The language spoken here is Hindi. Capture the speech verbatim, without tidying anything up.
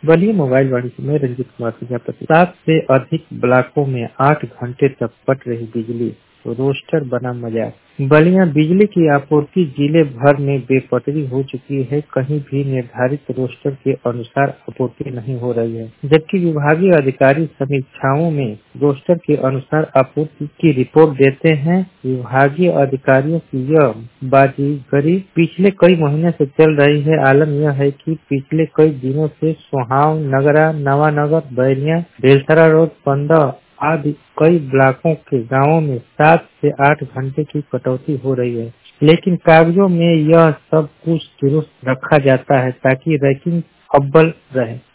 बलिया मोबाइल वाणी में रंजित कुमार प्रजापति। सात से अधिक ब्लॉकों में आठ घंटे तक कट रही बिजली, रोस्टर बना मजाक। बलिया बिजली की आपूर्ति जिले भर में बेपटरी हो चुकी है। कहीं भी निर्धारित रोस्टर के अनुसार आपूर्ति नहीं हो रही है, जबकि विभागीय अधिकारी समीक्षाओं में रोस्टर के अनुसार आपूर्ति की रिपोर्ट देते हैं। विभागीय अधिकारियों की यह बाजीगरी पिछले कई महीने से चल रही है। आलम यह है कि पिछले कई दिनों से सोहाव, नगरा, नवानगर, बैरिया, बेलसरा रोड, पंद्रह आदि कई ब्लॉकों के गांवों में सात से आठ घंटे की कटौती हो रही है, लेकिन कागजों में यह सब कुछ दुरुस्त रखा जाता है ताकि रैंकिंग अव्वल रहे।